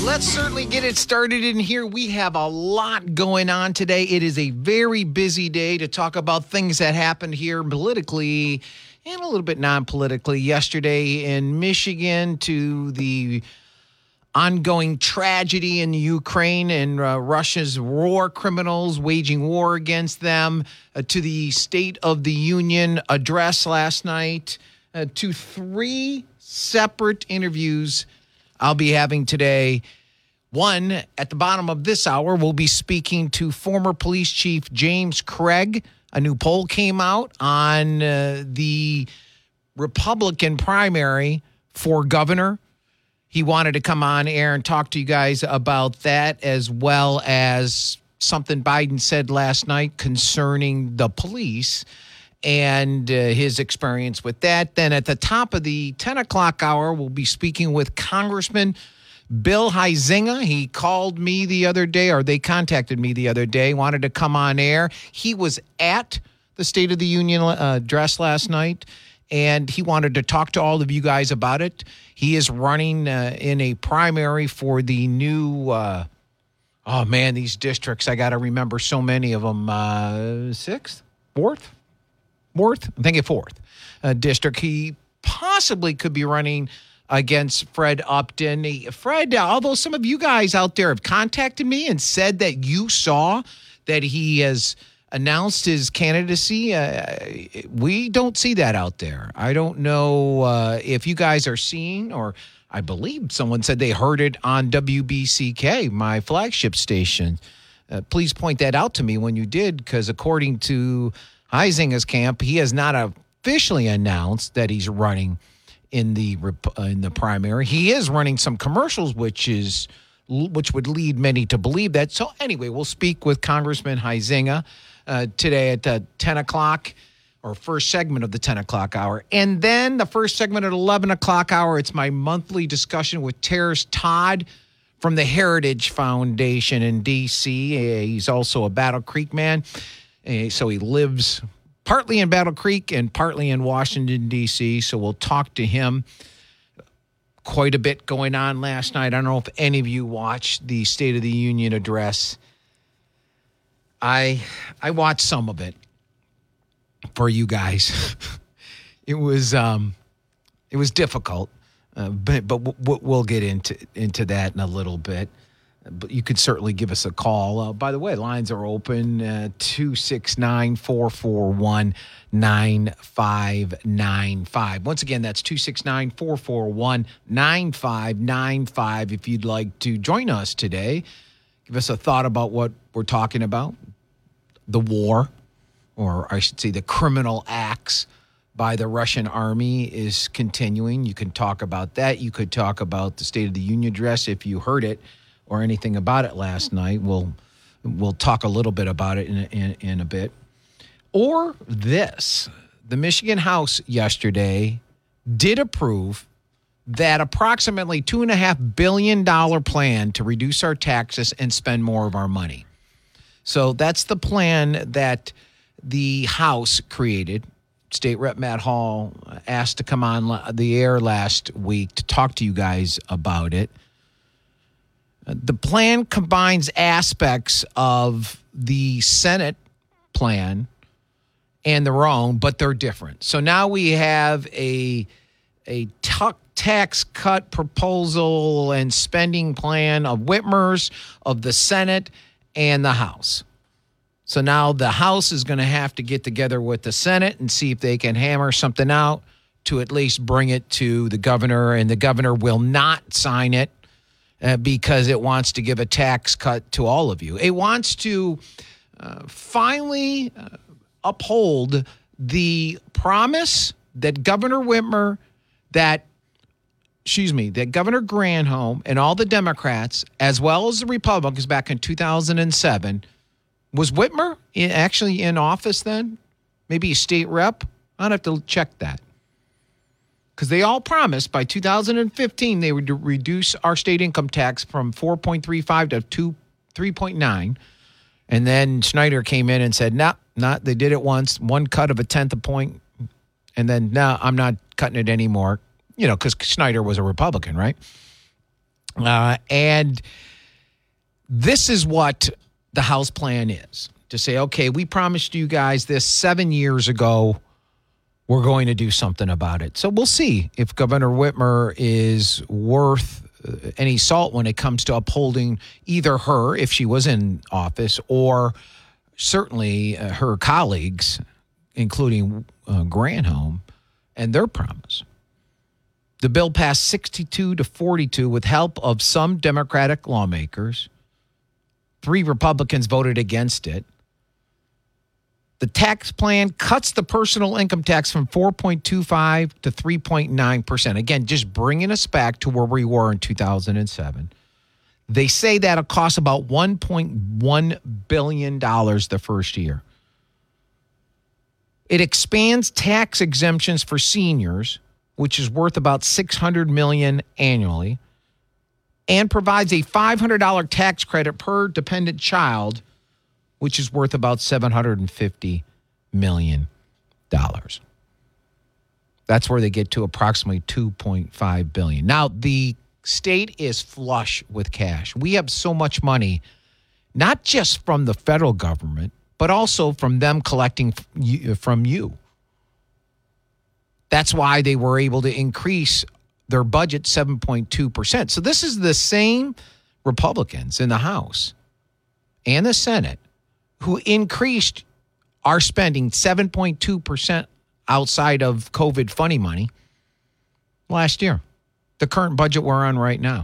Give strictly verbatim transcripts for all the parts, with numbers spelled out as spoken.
Let's certainly get it started in here. We have a lot going on today. It is a very busy day to talk about things that happened here politically and a little bit non-politically. Yesterday in Michigan, to the ongoing tragedy in Ukraine and uh, Russia's war criminals waging war against them, uh, to the State of the Union address last night, uh, to three separate interviews I'll be having today. One, at the bottom of this hour, we'll be speaking to former police chief James Craig. A new poll came out on uh, the Republican primary for governor. He wanted to come on air and talk to you guys about that, as well as something Biden said last night concerning the police and uh, his experience with that. Then at the top of the ten o'clock hour, we'll be speaking with Congressman Bill Huizenga. He called me the other day, or they contacted me the other day, wanted to come on air. He was at the State of the Union uh, address last night, and he wanted to talk to all of you guys about it. He is running uh, in a primary for the new, uh, oh man, these districts, I got to remember so many of them, uh, sixth, fourth, fourth, I think it's fourth uh, district. He possibly could be running against Fred Upton. Fred, although some of you guys out there have contacted me and said that you saw that he has announced his candidacy, uh, we don't see that out there. I don't know uh, if you guys are seeing, or I believe someone said they heard it on W B C K, my flagship station. Uh, please point that out to me when you did, because according to Huizenga's camp, he has not officially announced that he's running in the uh, in the primary. He is running some commercials, which is which would lead many to believe that. So anyway, we'll speak with Congressman Huizenga uh, today at uh, ten o'clock, or first segment of the ten o'clock hour. And then the first segment at eleven o'clock hour, it's my monthly discussion with Terrence Todd from the Heritage Foundation in D C. Uh, he's also a Battle Creek man, uh, so he lives partly in Battle Creek and partly in Washington, D C, so we'll talk to him. Quite a bit going on last night. I don't know if any of you watched the State of the Union address. I I watched some of it for you guys. It was um, it was difficult, uh, but but w- we'll get into into that in a little bit. But you could certainly give us a call. Uh, by the way, lines are open, uh, two six nine, four four one, nine five nine five. Once again, that's two six nine, four four one, nine five nine five. If you'd like to join us today, give us a thought about what we're talking about. The war, or I should say the criminal acts by the Russian army is continuing. You can talk about that. You could talk about the State of the Union address if you heard it, or anything about it last night. We'll we'll talk a little bit about it in a, in, in a bit. Or this, the Michigan House yesterday did approve that approximately two and a half billion dollar plan to reduce our taxes and spend more of our money. So that's the plan that the House created. State Rep Matt Hall asked to come on the air last week to talk to you guys about it. The plan combines aspects of the Senate plan and their own, but they're different. So now we have a a t- tax cut proposal and spending plan of Whitmer's, of the Senate, and the House. So now the House is going to have to get together with the Senate and see if they can hammer something out to at least bring it to the governor, and the governor will not sign it. Uh, because it wants to give a tax cut to all of you. It wants to uh, finally uh, uphold the promise that Governor Whitmer, that, excuse me, that Governor Granholm and all the Democrats, as well as the Republicans back in two thousand seven, was Whitmer in, actually in office then? Maybe a state rep? I'd have to check that. Because they all promised by two thousand fifteen they would reduce our state income tax from four point three five to three point nine. And then Snyder came in and said, no, nah, not. They did it once, one cut of a tenth of a point. And then, no, nah, I'm not cutting it anymore. You know, because Snyder was a Republican, right? Uh, and this is what the House plan is. To say, okay, we promised you guys this seven years ago. We're going to do something about it. So we'll see if Governor Whitmer is worth any salt when it comes to upholding either her, if she was in office, or certainly uh, her colleagues, including uh, Granholm, and their promise. The bill passed sixty-two to forty-two with help of some Democratic lawmakers. Three Republicans voted against it. The tax plan cuts the personal income tax from four point two five to three point nine percent. Again, just bringing us back to where we were in two thousand seven. They say that'll cost about one point one billion dollars the first year. It expands tax exemptions for seniors, which is worth about six hundred million dollars annually, and provides a five hundred dollars tax credit per dependent child, which is worth about seven hundred fifty million dollars. That's where they get to approximately two point five billion dollars. Now, the state is flush with cash. We have so much money, not just from the federal government, but also from them collecting from you. That's why they were able to increase their budget seven point two percent. So this is the same Republicans in the House and the Senate who increased our spending seven point two percent outside of COVID funny money last year. The current budget we're on right now.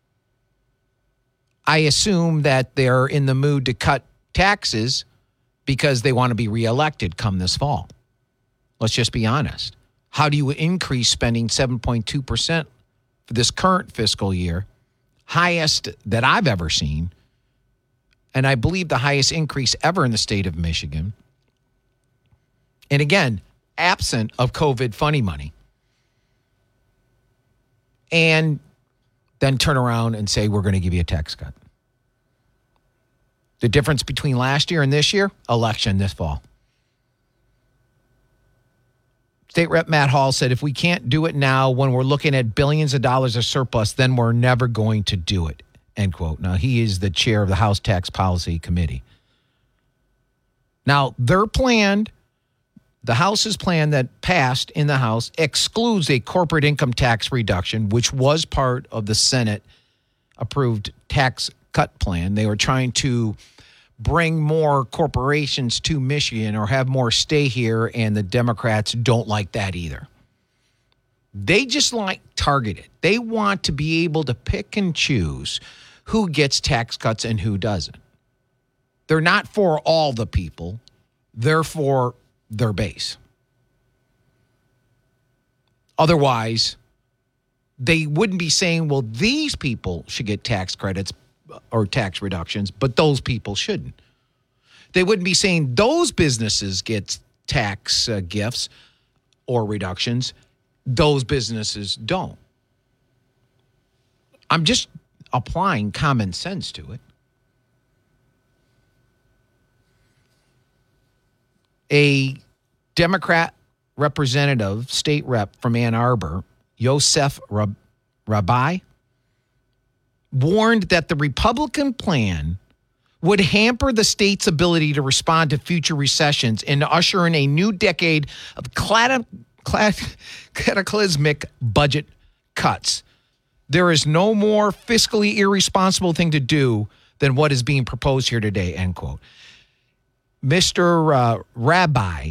I assume that they're in the mood to cut taxes because they want to be reelected come this fall. Let's just be honest. How do you increase spending seven point two percent for this current fiscal year? Highest that I've ever seen. And I believe the highest increase ever in the state of Michigan. And again, absent of COVID funny money. And then turn around and say, we're going to give you a tax cut. The difference between last year and this year? Election this fall. State Rep Matt Hall said, if we can't do it now when we're looking at billions of dollars of surplus, then we're never going to do it, end quote. Now, he is the chair of the House Tax Policy Committee. Now, their plan, the House's plan that passed in the House, excludes a corporate income tax reduction, which was part of the Senate-approved tax cut plan. They were trying to bring more corporations to Michigan or have more stay here, and the Democrats don't like that either. They just like targeted. They want to be able to pick and choose who gets tax cuts and who doesn't. They're not for all the people. They're for their base. Otherwise, they wouldn't be saying, well, these people should get tax credits or tax reductions, but those people shouldn't. They wouldn't be saying those businesses get tax uh, gifts or reductions. Those businesses don't. I'm just applying common sense to it. A Democrat representative, state rep from Ann Arbor, Yosef Rab- Rabbi, warned that the Republican plan would hamper the state's ability to respond to future recessions and usher in a new decade of clad- clad- cataclysmic budget cuts. There is no more fiscally irresponsible thing to do than what is being proposed here today, end quote. Mister Uh, Rabbi,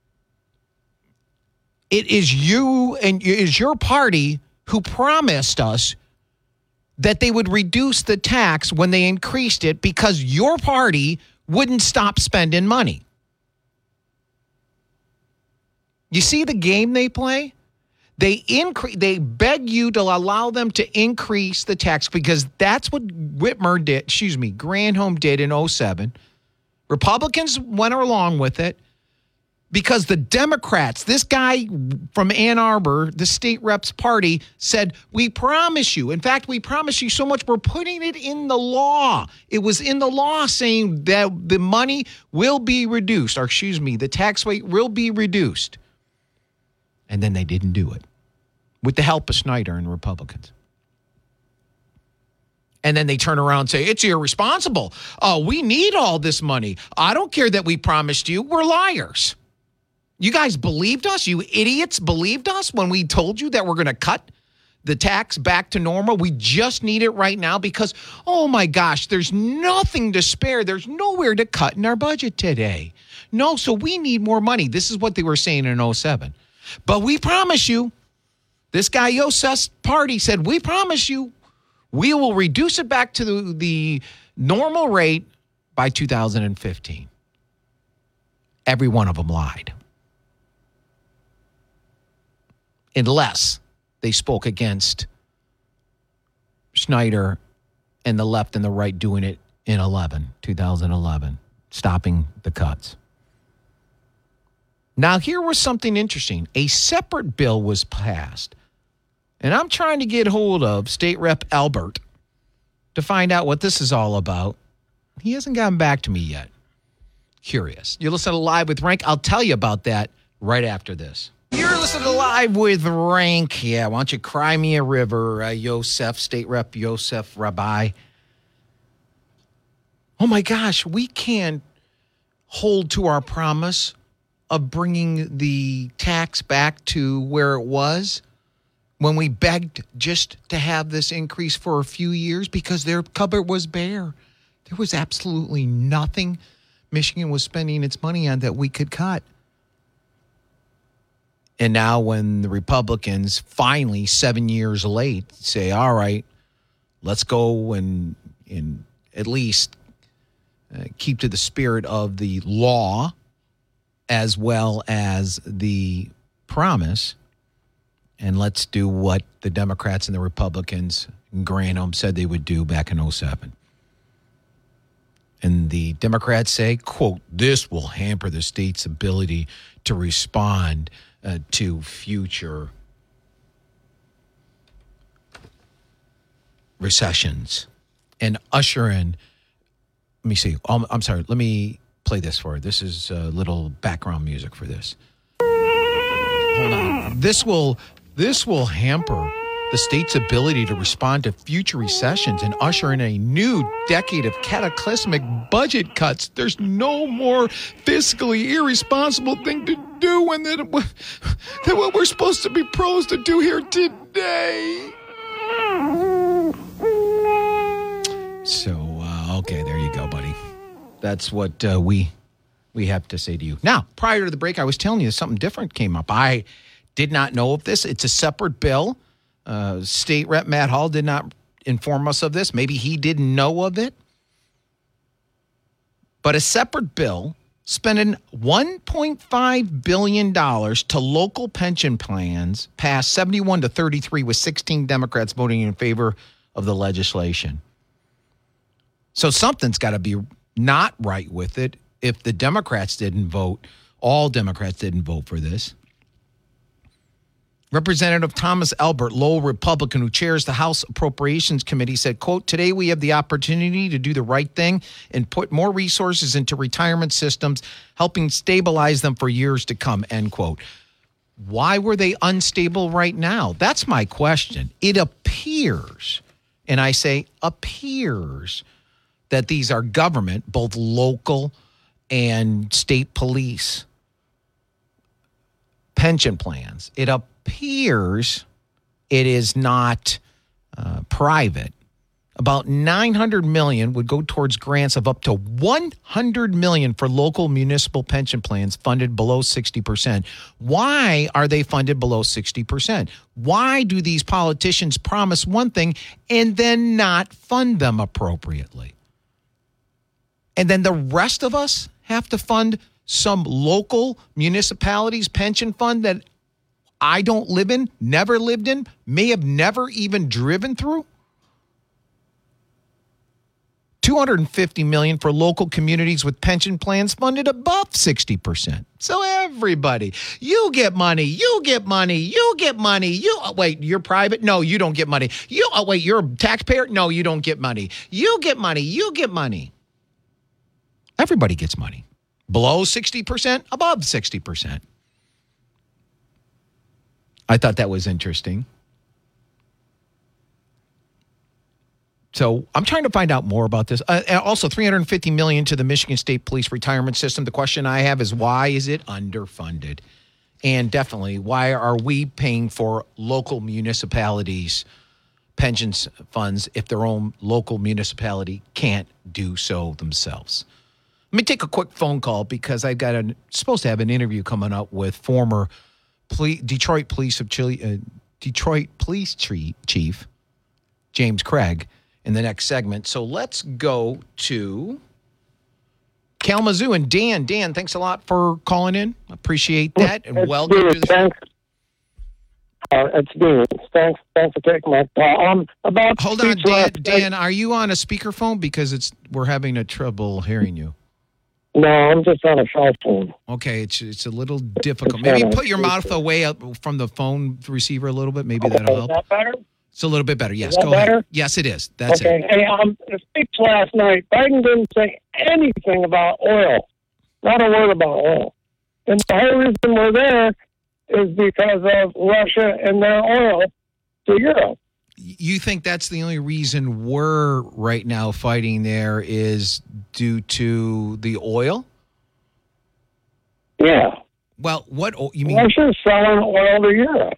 it is you and it is your party who promised us that they would reduce the tax when they increased it because your party wouldn't stop spending money. You see the game they play? They increase. They beg you to allow them to increase the tax because that's what Whitmer did, excuse me, Granholm did in oh seven. Republicans went along with it because the Democrats, this guy from Ann Arbor, the state rep's party, said, we promise you. In fact, we promise you so much, we're putting it in the law. It was in the law saying that the money will be reduced, or excuse me, the tax rate will be reduced. And then they didn't do it with the help of Snyder and Republicans. And then they turn around and say, it's irresponsible. Oh, we need all this money. I don't care that we promised you. We're liars. You guys believed us? You idiots believed us when we told you that we're going to cut the tax back to normal? We just need it right now because, oh my gosh, there's nothing to spare. There's nowhere to cut in our budget today. No, so we need more money. This is what they were saying in oh seven. But we promise you, this guy Yosef's party said, we promise you, we will reduce it back to the, the normal rate by two thousand fifteen. Every one of them lied. Unless they spoke against Schneider and the left and the right doing it in eleven, two thousand eleven, stopping the cuts. Now, here was something interesting. A separate bill was passed. And I'm trying to get hold of State Rep Albert to find out what this is all about. He hasn't gotten back to me yet. Curious. You're listening to Live with Rank. I'll tell you about that right after this. You're listening to Live with Rank. Yeah, why don't you cry me a river, uh, Yosef, State Rep Yosef Rabbi. Oh my gosh, we can't hold to our promise of bringing the tax back to where it was when we begged just to have this increase for a few years because their cupboard was bare. There was absolutely nothing Michigan was spending its money on that we could cut. And now when the Republicans finally, seven years late, say, all right, let's go and, and at least uh, keep to the spirit of the law as well as the promise, and let's do what the Democrats and the Republicans in Granholm said they would do back in oh seven. And the Democrats say, quote, this will hamper the state's ability to respond uh, to future recessions and usher in, let me see, I'm, I'm sorry, let me play this for you. This is a little background music for this. Hold on. This will... This will hamper the state's ability to respond to future recessions and usher in a new decade of cataclysmic budget cuts. There's no more fiscally irresponsible thing to do than, than what we're supposed to be pros to do here today. So, uh, okay, there you go, buddy. That's what uh, we we have to say to you. Now, prior to the break, I was telling you something different came up. I did not know of this. It's a separate bill. Uh, State Rep Matt Hall did not inform us of this. Maybe he didn't know of it. But a separate bill spending one point five billion dollars to local pension plans passed seventy-one to thirty-three with sixteen Democrats voting in favor of the legislation. So something's got to be not right with it if the Democrats didn't vote. All Democrats didn't vote for this. Representative Thomas Albert, Lowell Republican, who chairs the House Appropriations Committee, said, quote, today we have the opportunity to do the right thing and put more resources into retirement systems, helping stabilize them for years to come, end quote. Why were they unstable right now? That's my question. It appears, and I say appears, that these are government, both local and state police pension plans. It appears it is not uh, private. About nine hundred million dollars would go towards grants of up to one hundred million dollars for local municipal pension plans funded below sixty percent. Why are they funded below sixty percent? Why do these politicians promise one thing and then not fund them appropriately? And then the rest of us have to fund some local municipalities pension fund that I don't live in, never lived in, may have never even driven through? two hundred fifty million dollars for local communities with pension plans funded above sixty percent. So everybody, you get money, you get money, you get money. You oh, wait, you're private? No, you don't get money. You oh, wait, you're a taxpayer? No, you don't get money. You get money, you get money. Everybody gets money. Below sixty percent, above sixty percent. I thought that was interesting. So I'm trying to find out more about this. Uh, and also, three hundred fifty million dollars to the Michigan State Police retirement system. The question I have is, why is it underfunded? And definitely, why are we paying for local municipalities' pensions funds if their own local municipality can't do so themselves? Let me take a quick phone call because I've got a supposed to have an interview coming up with former Ple- Detroit Police of Chile, uh, Detroit Police Chief James Craig in the next segment. So let's go to Kalamazoo and Dan. Dan, thanks a lot for calling in. Appreciate that, and it's welcome Dean, to the thanks. Uh, it's Dean. Thanks, thanks for taking my call. Um, about Hold on, speech Dan. last night- Dan, are you on a speakerphone? Because it's we're having a trouble hearing you. No, I'm just on a cell phone. Okay, it's it's a little difficult. It's Maybe not a put your mouth speaker. away up from the phone receiver a little bit. Maybe Okay, that'll is help. that better? It's a little bit better. Yes, that go better? ahead. Yes, it is. That's okay. it. Hey, um, the speech last night, Biden didn't say anything about oil. Not a word about oil. And the whole reason we're there is because of Russia and their oil to Europe. You think that's the only reason we're right now fighting there is due to the oil? Yeah. Well, what o- you mean? Russia's selling oil to Europe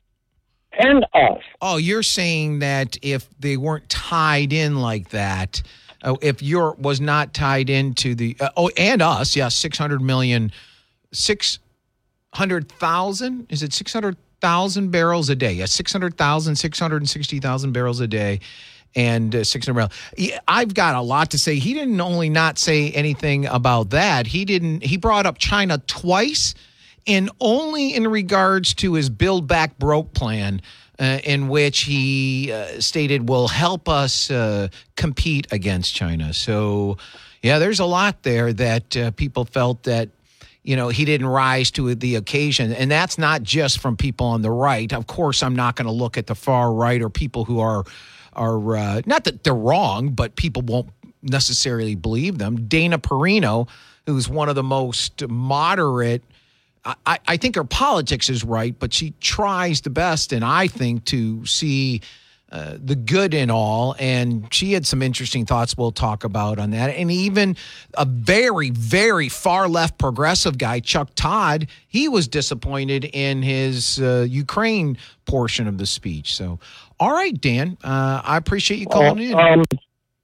and us. Oh, you're saying that if they weren't tied in like that, uh, if Europe was not tied into the uh, oh, and us, yeah, six hundred million, six hundred thousand. Is it six hundred thousand barrels a day? Yeah, six hundred thousand, six hundred sixty thousand barrels a day. And uh, six hundred barrels. Yeah, I've got a lot to say. He didn't only not say anything about that. He didn't. He brought up China twice, and only in regards to his Build Back Broke plan, uh, in which he uh, stated will help us uh, compete against China. So, yeah, there's a lot there that uh, people felt that, you know, he didn't rise to the occasion. And that's not just from people on the right. Of course, I'm not going to look at the far right or people who are, are uh, not that they're wrong, but people won't necessarily believe them. Dana Perino, who's one of the most moderate, I, I think her politics is right, but she tries the best, and I think, to see uh, the good in all. And she had some interesting thoughts we'll talk about on that. And even a very, very far left progressive guy, Chuck Todd, he was disappointed in his uh, Ukraine portion of the speech. So, all right, Dan, uh, I appreciate you calling Uh, in. Um,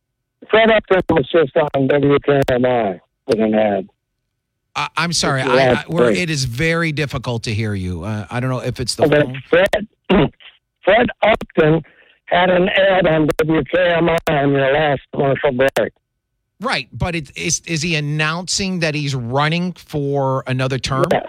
Fred Upton was just on W K M I with an ad. I, I'm sorry, I, I, we're, it is very difficult to hear you. Uh, I don't know if it's the Okay, phone. Fred, Fred Upton had an ad on W K M I on your last commercial break. Right, but it, is is he announcing that he's running for another term? Yes.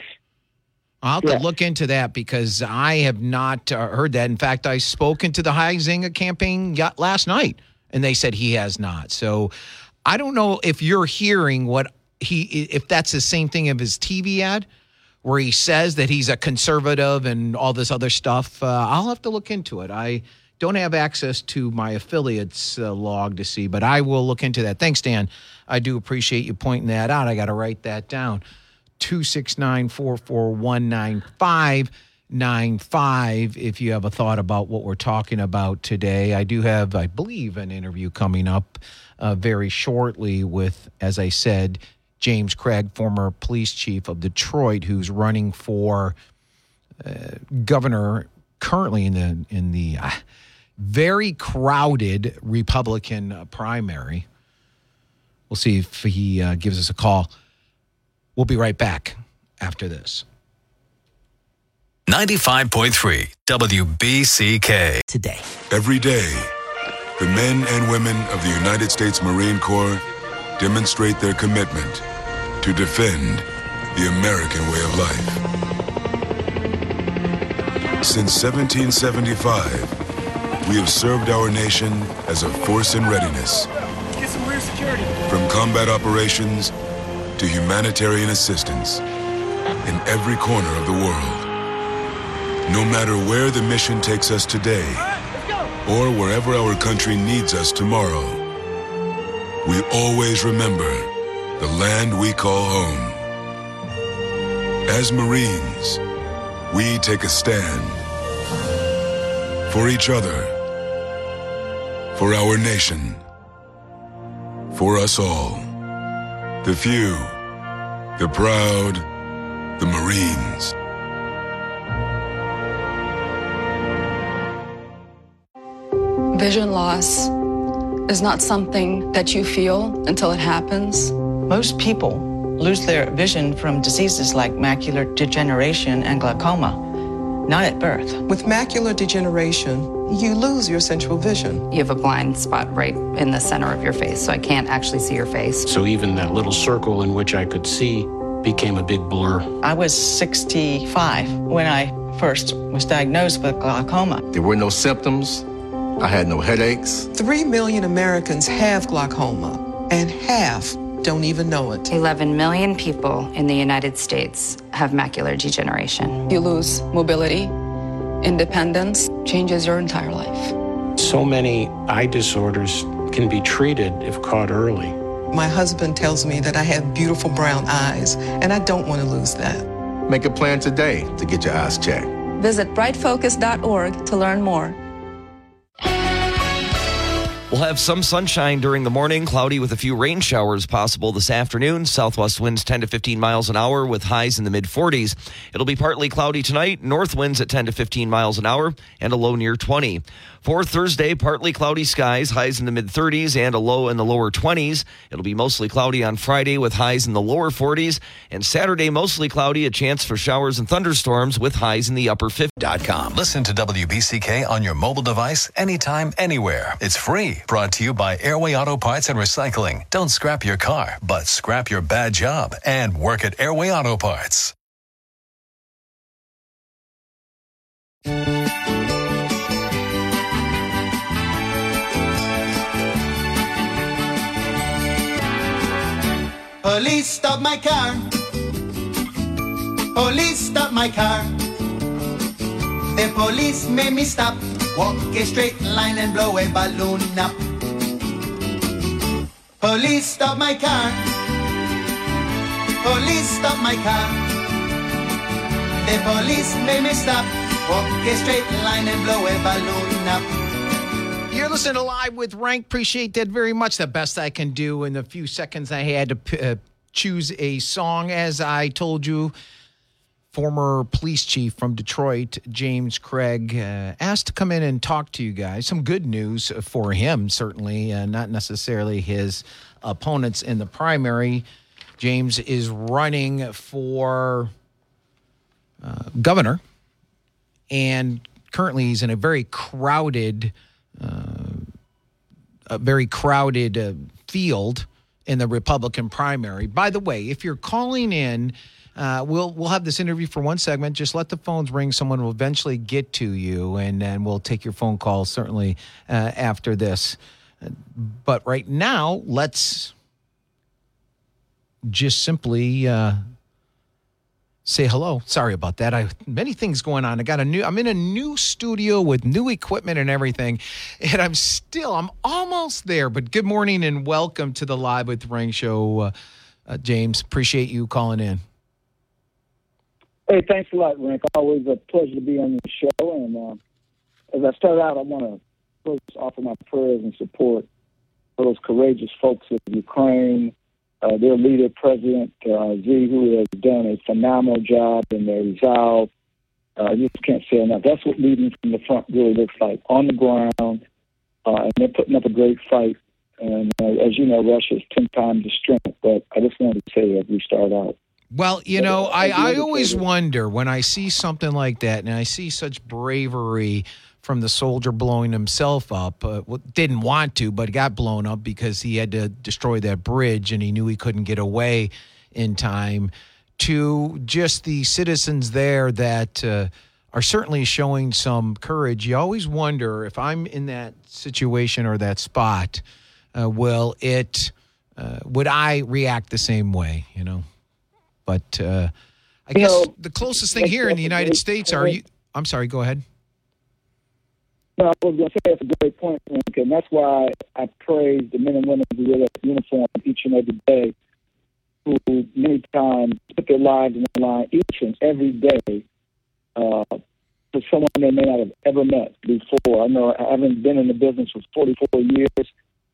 I'll have Yes. to look into that because I have not uh, heard that. In fact, I spoke into the Huizenga campaign y- last night, and they said he has not. So I don't know if you're hearing what he, if that's the same thing of his T V ad, where he says that he's a conservative and all this other stuff. Uh, I'll have to look into it. I don't have access to my affiliates uh, log to see, but I will look into that. Thanks, Dan. I do appreciate you pointing that out. I got to write that down. two six nine, four four one, nine five nine five if you have a thought about what we're talking about today. I do have, I believe, an interview coming up uh, very shortly with, as I said, James Craig, former police chief of Detroit, who's running for uh, governor currently in the in the uh, very crowded Republican uh, primary. We'll see if he uh, gives us a call. We'll be right back after this. ninety-five point three W B C K. Today. Every day, the men and women of the United States Marine Corps demonstrate their commitment to defend the American way of life. Since seventeen seventy-five, we have served our nation as a force in readiness. Get some rear security. From combat operations to humanitarian assistance in every corner of the world. No matter where the mission takes us today, or wherever our country needs us tomorrow, we always remember the land we call home. As Marines, we take a stand for each other, for our nation, for us all. The few, the proud, the Marines. Vision loss is not something that you feel until it happens. Most people lose their vision from diseases like macular degeneration and glaucoma, not at birth. With macular degeneration, you lose your central vision. You have a blind spot right in the center of your face, so I can't actually see your face. So even that little circle in which I could see became a big blur. I was sixty-five when I first was diagnosed with glaucoma. There were no symptoms. I had no headaches. Three million Americans have glaucoma, and half don't even know it. eleven million people in the United States have macular degeneration. You lose mobility, independence, changes your entire life. So many eye disorders can be treated if caught early. My husband tells me that I have beautiful brown eyes, and I don't want to lose that. Make a plan today to get your eyes checked. Visit bright focus dot org to learn more. We'll have some sunshine during the morning, cloudy with a few rain showers possible this afternoon. Southwest winds ten to fifteen miles an hour with highs in the mid forties. It'll be partly cloudy tonight, north winds at ten to fifteen miles an hour and a low near twenty. For Thursday, partly cloudy skies, highs in the mid thirties and a low in the lower twenties. It'll be mostly cloudy on Friday with highs in the lower forties. And Saturday, mostly cloudy, a chance for showers and thunderstorms with highs in the upper fifties. Listen to W B C K on your mobile device anytime, anywhere. It's free. Brought to you by Airway Auto Parts and Recycling. Don't scrap your car, but scrap your bad job and work at Airway Auto Parts. Police stop my car. Police stop my car. The police made me stop. Walk a straight line and blow a balloon up. Police stop my car. Police stop my car. The police made me stop. Walk a straight line and blow a balloon up. You're listening to Live with Rank. Appreciate that very much. The best I can do in the few seconds I had to p- uh, choose a song. As I told you, former police chief from Detroit, James Craig, uh, asked to come in and talk to you guys. Some good news for him, certainly, uh, not necessarily his opponents in the primary. James is running for uh, governor, and currently he's in a very crowded Uh, a very crowded uh, field in the Republican primary. By the way, if you're calling in, uh, we'll we'll have this interview for one segment. Just let the phones ring. Someone will eventually get to you, and then we'll take your phone call certainly uh, after this. But right now, let's just simply uh, say hello. Sorry about that. I many things going on. I got a new. I'm in a new studio with new equipment and everything, and I'm still. I'm almost there. But good morning and welcome to the Live with Rank show, uh, uh, James. Appreciate you calling in. Hey, thanks a lot, Rank. Always a pleasure to be on your show. And uh, as I start out, I want to first offer my prayers and support for those courageous folks of Ukraine. Uh, their leader, President uh, Z, who has done a phenomenal job in their resolve. Uh, you just can't say enough. That's what leading from the front really looks like, on the ground, uh, and they're putting up a great fight. And uh, as you know, Russia is ten times the strength, but I just wanted to say that we start out. Well, you know, I, I always wonder when I see something like that, and I see such bravery from the soldier blowing himself up. Uh, didn't want to, but got blown up because he had to destroy that bridge and he knew he couldn't get away in time. To just the citizens there that uh, are certainly showing some courage. You always wonder if I'm in that situation or that spot, uh, will it, uh, would I react the same way, you know? But uh, I guess you know, the closest thing here in the United States are you. I'm sorry, go ahead. No, I was going to say that's a great point, Frank, and that's why I praise the men and women who wear that uniform each and every day, who many times put their lives on the line each and every day uh, for someone they may not have ever met before. I know I haven't been in the business for forty-four years,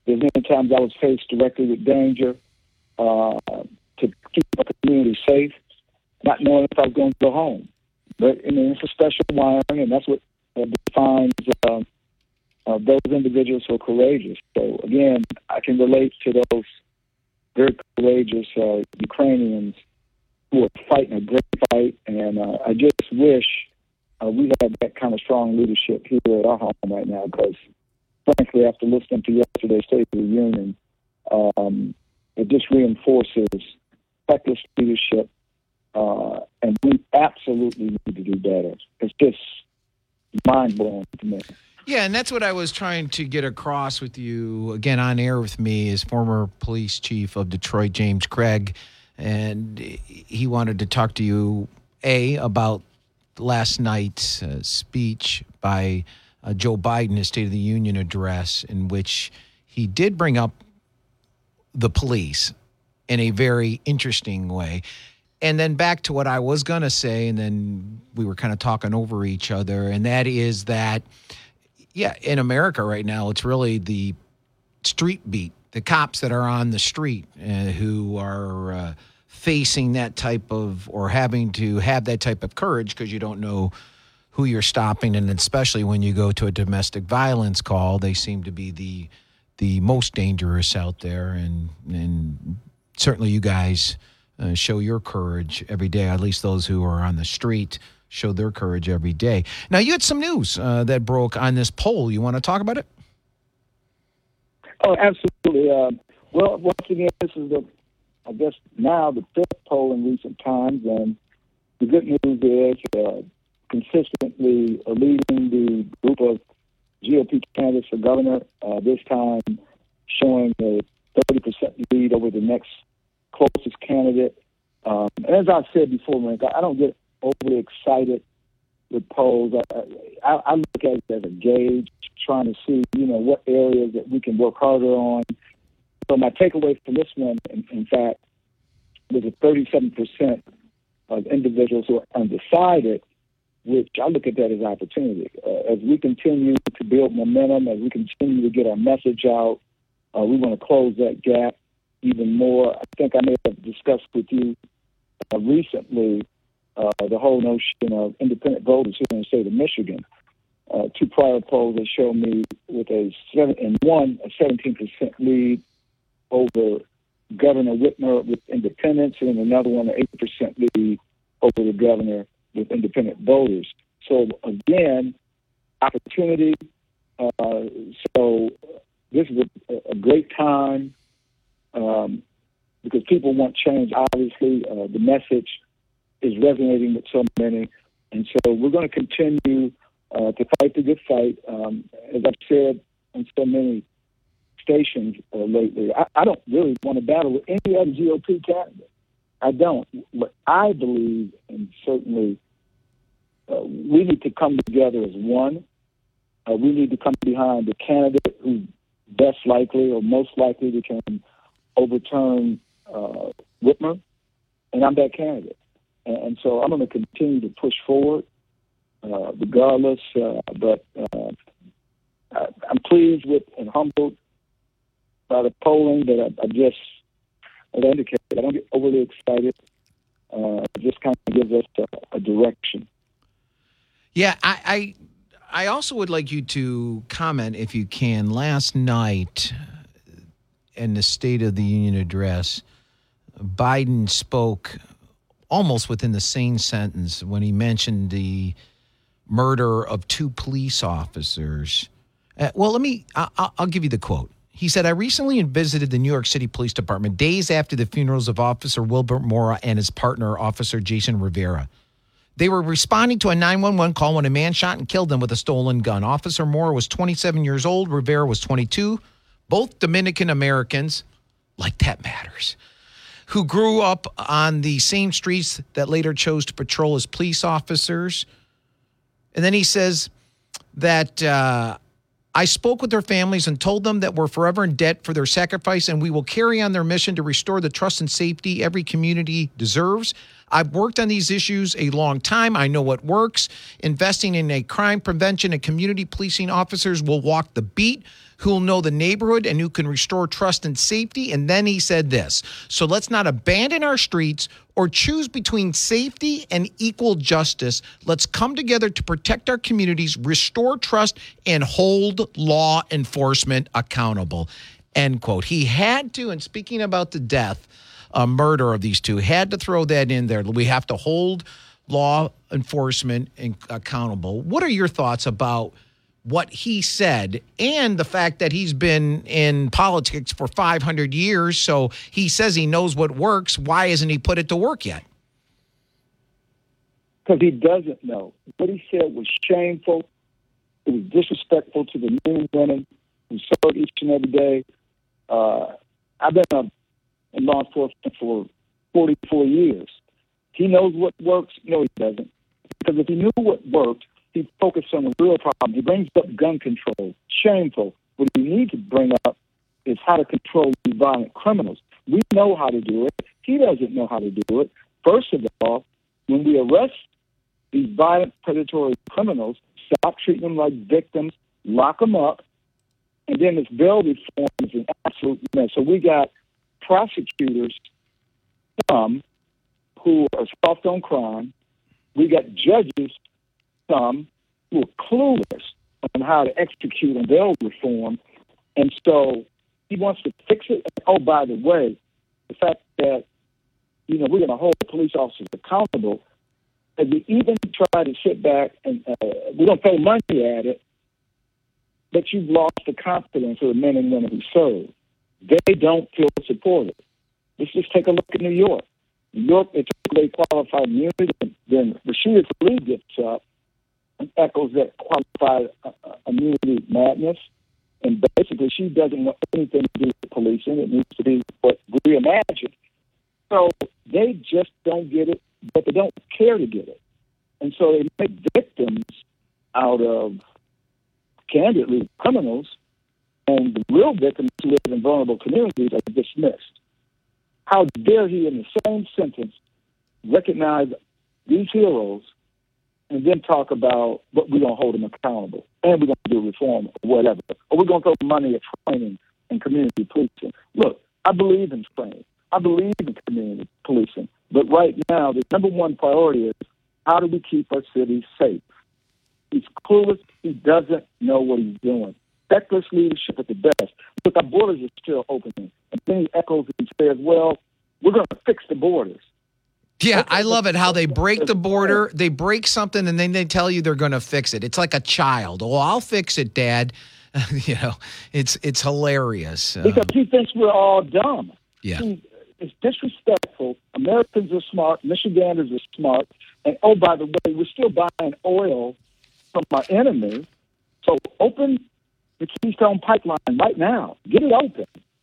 There's many times I was faced directly with danger uh, to keep our community safe, not knowing if I was going to go home. But I mean, it's a special wiring, and that's what uh, defines uh, uh, those individuals who are courageous. So again, I can relate to those very courageous uh, Ukrainians who are fighting a great fight, and uh, I just wish uh, we had that kind of strong leadership here at our home right now, because frankly, after listening to yesterday's State of the Union, um, it just reinforces reckless leadership, uh, and we absolutely need to do better. It's just mind-blowing to me. Yeah, and that's what I was trying to get across with you, again, on air with me, as former police chief of Detroit, James Craig, and he wanted to talk to you, A, about last night's uh, speech by uh, Joe Biden, his State of the Union address, in which he did bring up the police in a very interesting way. And then back to what I was going to say, and then we were kind of talking over each other, and that is that, yeah, in America right now, it's really the street beat, the cops that are on the street uh, who are uh, facing that type of, or having to have that type of courage, because you don't know who you're stopping. And especially when you go to a domestic violence call, they seem to be the the most dangerous out there. And, and certainly you guys uh, show your courage every day, at least those who are on the street show their courage every day. Now, you had some news uh, that broke on this poll. You want to talk about it? Oh, absolutely. Uh, well, once again, this is the, I guess now the fifth poll in recent times, and the good news is uh, consistently leading the group of G O P candidates for governor, uh, this time showing a thirty percent lead over the next closest candidate. Um, and as I said before, Rick, I don't get overly excited with polls. I, I, I look at it as a gauge, trying to see, you know, what areas that we can work harder on. So my takeaway from this one, in, in fact, was a thirty-seven percent of individuals who are undecided, which I look at that as opportunity. Uh, as we continue to build momentum, as we continue to get our message out, uh, we want to close that gap even more. I think I may have discussed with you uh, recently uh, the whole notion of independent voters here in the state of Michigan. Uh, two prior polls that show me with a seven and one a seventeen percent lead over Governor Whitmer with independents, and another one an eight percent lead over the governor with independent voters. So again, opportunity. Uh, so this is a, a great time um, because people want change. Obviously, uh, the message is resonating with so many, and so we're going to continue uh, to fight the good fight. Um, as I've said on so many stations uh, lately, I, I don't really want to battle with any other G O P candidate. I don't. But I believe, and certainly uh, we need to come together as one. Uh, we need to come behind the candidate who's best likely or most likely to can overturn uh, Whitmer, and I'm that candidate. And, and so I'm going to continue to push forward, uh, regardless. Uh, but uh, I, I'm pleased with and humbled by the polling that I, I just as I indicated. I don't get overly excited. Uh, it just kind of gives us a, a direction. Yeah, I, I I also would like you to comment, if you can. Last night in the State of the Union address, Biden spoke almost within the same sentence when he mentioned the murder of two police officers. Uh, well, let me, I'll, I'll give you the quote. He said, "I recently visited the New York City Police Department days after the funerals of Officer Wilbert Mora and his partner, Officer Jason Rivera. They were responding to a nine one one call when a man shot and killed them with a stolen gun. Officer Mora was twenty-seven years old. Rivera was twenty-two. Both Dominican Americans, like that matters, who grew up on the same streets that later chose to patrol as police officers." And then he says that, uh, "I spoke with their families and told them that we're forever in debt for their sacrifice, and we will carry on their mission to restore the trust and safety every community deserves. I've worked on these issues a long time. I know what works. Investing in a crime prevention and community policing officers will walk the beat. who'll know the neighborhood and who can restore trust and safety. And then he said this: so let's not abandon our streets or choose between safety and equal justice. Let's come together to protect our communities, restore trust, and hold law enforcement accountable. End quote. He had to, and speaking about the death, uh, murder of these two, had to throw that in there. We have to hold law enforcement accountable. What are your thoughts about what he said and the fact that he's been in politics for five hundred years, so he says he knows what works? Why hasn't he put it to work yet? Because he doesn't know. What he said was shameful. It was disrespectful to the men and women who serve each and every day. Uh, I've been uh, in law enforcement for forty-four years. He knows what works. No, he doesn't. Because if he knew what worked, he focused on the real problem. He brings up gun control. Shameful. What we need to bring up is how to control these violent criminals. We know how to do it. He doesn't know how to do it. First of all, when we arrest these violent predatory criminals, stop treating them like victims, lock them up, and then this bail reform is an absolute mess. So we got prosecutors, some, who are soft on crime. We got judges, some, who are clueless on how to execute on bail reform. And so he wants to fix it. Oh, by the way, the fact that, you know, we're going to hold police officers accountable, and we even try to sit back and uh, we don't throw money at it, but you've lost the confidence of the men and women who serve. They don't feel supported. Let's just take a look at New York. New York, they took away qualified immunity, and then Rashida Tlaib gets up and echoes that qualified uh, immunity madness. And basically, she doesn't want anything to do with policing. It needs to be what reimagined. So they just don't get it, but they don't care to get it. And so they make victims out of, candidly, criminals, and the real victims who live in vulnerable communities are dismissed. How dare he, in the same sentence, recognize these heroes and then talk about what we're going to hold them accountable and we're going to do reform or whatever, or we're going to throw money at training and community policing. Look, I believe in training. I believe in community policing. But right now, the number one priority is how do we keep our cities safe? He's clueless. He doesn't know what he's doing. Feckless leadership at the best. Look, our borders are still opening. And then he echoes and says, well, we're going to fix the borders. Yeah, I love it how they break the border, they break something, and then they tell you they're going to fix it. It's like a child. Oh, I'll fix it, Dad. you know, it's it's hilarious. Because um, he thinks we're all dumb. Yeah. He, it's disrespectful. Americans are smart. Michiganders are smart. And, oh, by the way, we're still buying oil from our enemy. So open the Keystone Pipeline right now. Get it open.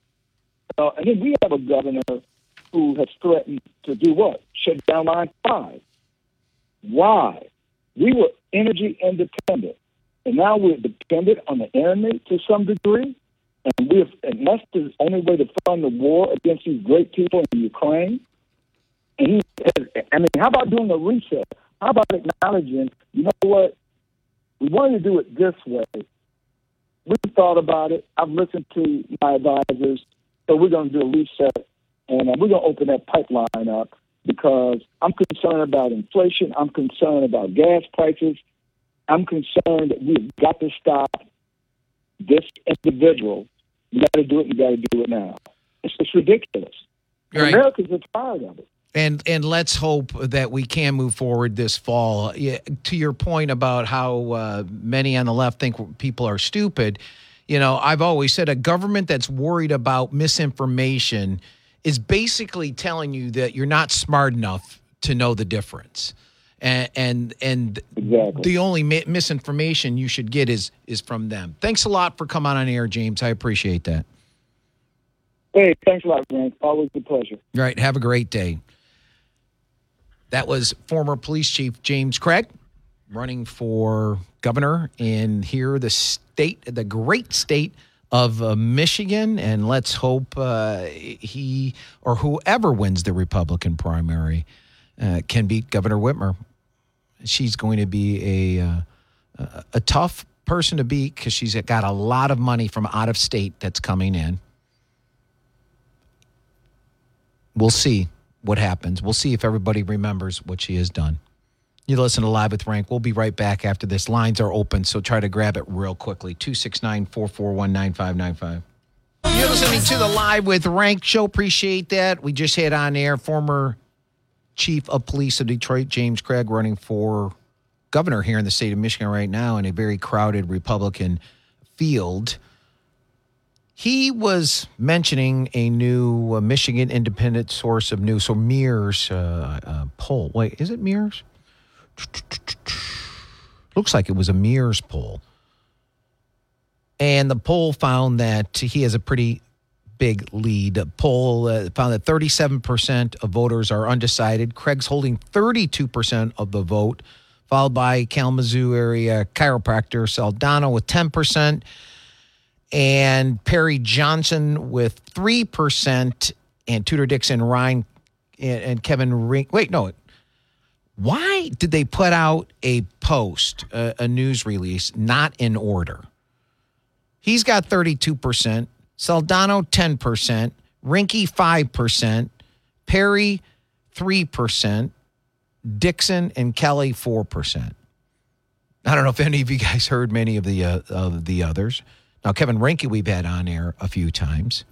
Uh, and then we have a governor who has threatened to do what? Shut down Line five. Why? We were energy independent, and now we're dependent on the enemy to some degree, and we have, and that's the only way to fund the war against these great people in Ukraine. And he, I mean, how about doing a reset? How about acknowledging, you know what? We wanted to do it this way. We thought about it. I've listened to my advisors, so we're going to do a reset. And uh, we're going to open that pipeline up because I'm concerned about inflation. I'm concerned about gas prices. I'm concerned that we've got to stop this individual. We got to do it. We got to do it now. It's, it's ridiculous. Right. Americans are tired of it. And and let's hope that we can move forward this fall. Yeah, to your point about how uh, many on the left think people are stupid, you know, I've always said a government that's worried about misinformation is basically telling you that you're not smart enough to know the difference. And and, and exactly. the only mi- misinformation you should get is is from them. Thanks a lot for coming on air, James. I appreciate that. Hey, thanks a lot, Grant. Always a pleasure. All right, have a great day. That was former police chief James Craig running for governor in here, the state, the great state of uh, Michigan. And let's hope uh, he or whoever wins the Republican primary uh, can beat Governor Whitmer. She's going to be a, uh, a tough person to beat because she's got a lot of money from out of state that's coming in. We'll see what happens. We'll see if everybody remembers what she has done. You listen to Live with Rank. We'll be right back after this. Lines are open, so try to grab it real quickly. two six nine, four four one, nine five nine five. You're listening to the Live with Rank show. Appreciate that. We just had on air former Chief of Police of Detroit, James Craig, running for governor here in the state of Michigan right now in a very crowded Republican field. He was mentioning a new uh, Michigan independent source of news, so Mears uh, uh, poll. Wait, is it Mears? Looks like it was a Mears poll. And the poll found that he has a pretty big lead. The poll uh, found that thirty-seven percent of voters are undecided. Craig's holding thirty-two percent of the vote, followed by Kalamazoo area chiropractor Saldana with ten percent. And Perry Johnson with three percent, and Tudor Dixon, Ryan, and, and Kevin Ring. Wait, no. Why did they put out a post, a, a news release, not in order? He's got thirty-two percent, Saldano ten percent, Rinky five percent, Perry three percent, Dixon and Kelly four percent. I don't know if any of you guys heard many of the uh, of the others. Now, Kevin Rinke, we've had on air a few times.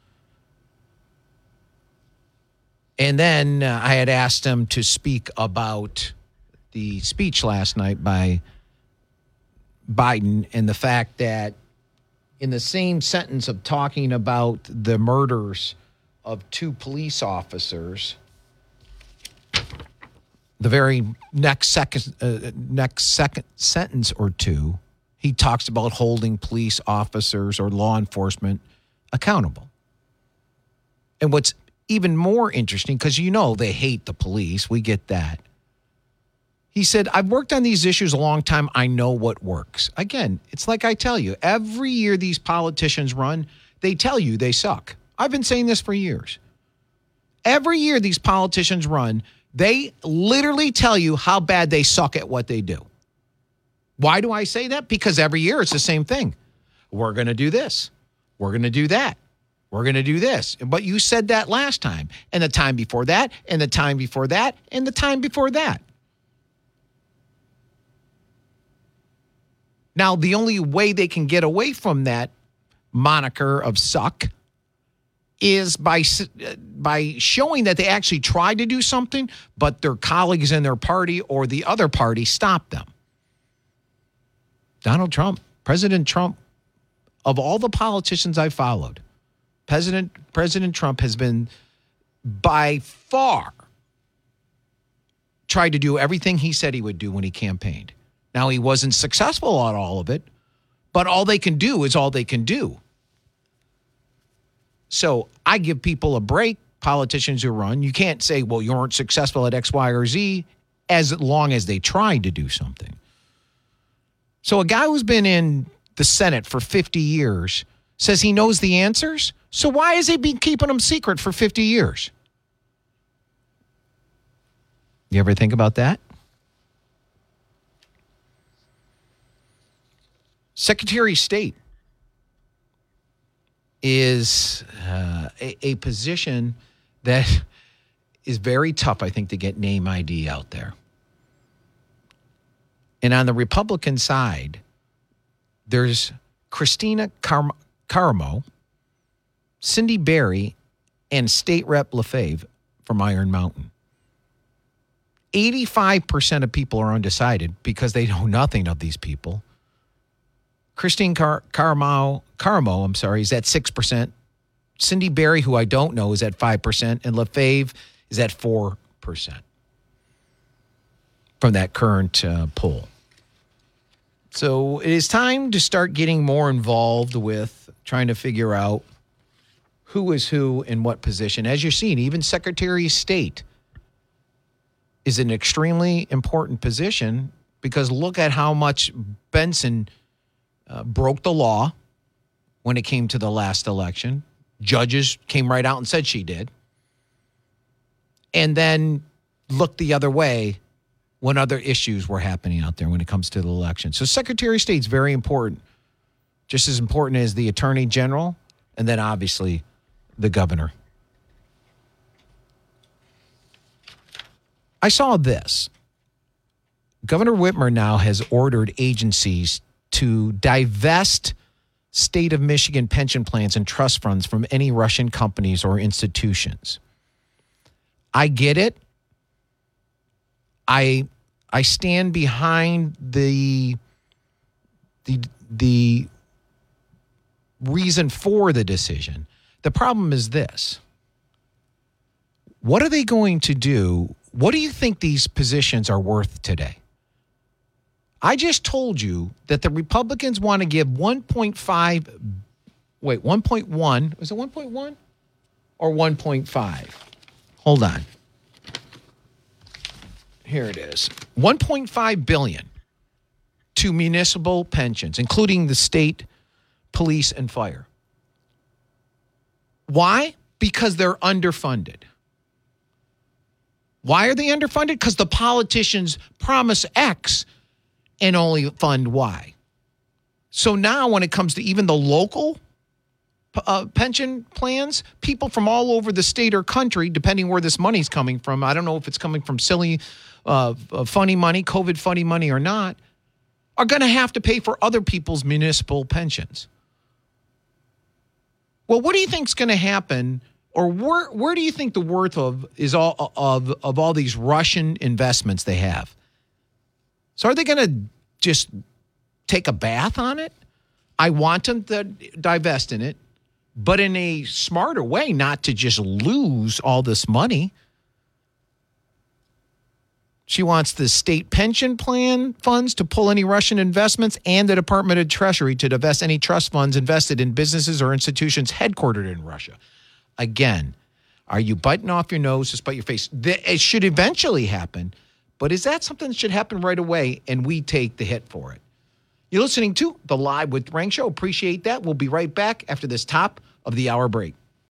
And then uh, I had asked him to speak about the speech last night by Biden and the fact that in the same sentence of talking about the murders of two police officers, the very next second, uh, next second sentence or two, he talks about holding police officers or law enforcement accountable. And what's even more interesting, because you know they hate the police, we get that. He said, I've worked on these issues a long time. I know what works. Again, it's like I tell you, every year these politicians run, they tell you they suck. I've been saying this for years. Every year these politicians run, they literally tell you how bad they suck at what they do. Why do I say that? Because every year it's the same thing. We're going to do this. We're going to do that. We're going to do this. But you said that last time, and the time before that, and the time before that, and the time before that. Now, the only way they can get away from that moniker of suck is by, by showing that they actually tried to do something, but their colleagues in their party or the other party stopped them. Donald Trump, President Trump, of all the politicians I followed, President President Trump has been by far tried to do everything he said he would do when he campaigned. Now, he wasn't successful at all of it, but all they can do is all they can do. So I give people a break, politicians who run. You can't say, well, you weren't successful at X, Y, or Z, as long as they tried to do something. So a guy who's been in the Senate for fifty years says he knows the answers. So why has he been keeping them secret for fifty years? You ever think about that? Secretary of State is uh, a, a position that is very tough, I think, to get name I D out there. And on the Republican side, there's Christina Car- Carmo, Cindy Berry, and State Rep Lefebvre from Iron Mountain. eighty-five percent of people are undecided because they know nothing of these people. Christine Car- Carmo, Carmo, I'm sorry, is at six percent. Cindy Berry, who I don't know, is at five percent. And Lefebvre is at four percent from that current uh, poll. So it is time to start getting more involved with trying to figure out who is who in what position. As you're seeing, even Secretary of State is an extremely important position because look at how much Benson uh, broke the law when it came to the last election. Judges came right out and said she did. And then looked the other way when other issues were happening out there when it comes to the election. So Secretary of State's very important, just as important as the Attorney General, and then obviously the governor. I saw this. Governor Whitmer now has ordered agencies to divest state of Michigan pension plans and trust funds from any Russian companies or institutions. I get it. I I stand behind the the the reason for the decision. The problem is this. What are they going to do? What do you think these positions are worth today? I just told you that the Republicans want to give one point five, wait, one point one, was it one point one or one point five? Hold on. Here it is. one point five billion dollars to municipal pensions, including the state, police, and fire. Why? Because they're underfunded. Why are they underfunded? Because the politicians promise X and only fund Y. So now when it comes to even the local uh, pension plans, people from all over the state or country, depending where this money's coming from, I don't know if it's coming from silly, uh, funny money, COVID funny money or not, are going to have to pay for other people's municipal pensions. Well, what do you think is going to happen, or where where do you think the worth of is all of of all these Russian investments they have? So are they going to just take a bath on it? I want them to divest in it, but in a smarter way, not to just lose all this money. She wants the state pension plan funds to pull any Russian investments and the Department of Treasury to divest any trust funds invested in businesses or institutions headquartered in Russia. Again, are you biting off your nose to spite your face? It should eventually happen, but is that something that should happen right away and we take the hit for it? You're listening to the Live with Rank Show. Appreciate that. We'll be right back after this top of the hour break.